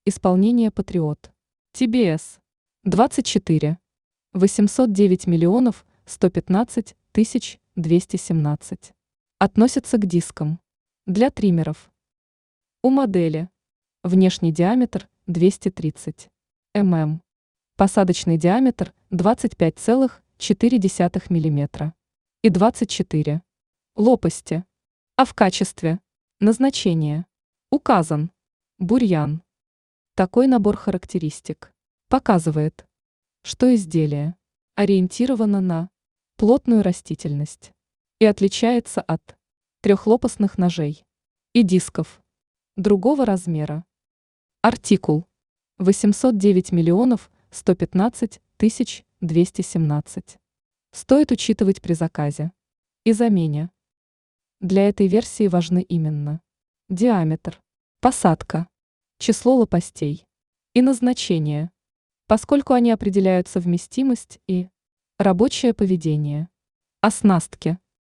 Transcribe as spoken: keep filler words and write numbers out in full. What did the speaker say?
Исполнение Патриот. Ти Би Эс. двадцать четыре. восемьсот девять миллионов сто пятнадцать тысяч двести семнадцать. Относится к дискам. Для триммеров. У модели. Внешний диаметр двести тридцать миллиметров. Посадочный диаметр двадцать пять целых четыре десятых миллиметра. И двадцать четыре. Лопасти. А в качестве. Назначение. Указан. Бурьян. Такой набор характеристик показывает, что изделие ориентировано на плотную растительность и отличается от трехлопастных ножей и дисков другого размера. Артикул восемьсот девять миллионов сто пятнадцать тысяч двести семнадцать. Стоит учитывать при заказе и замене. Для этой версии важны именно диаметр, посадка, число лопастей и назначение, поскольку они определяют совместимость и рабочее поведение. Оснастки.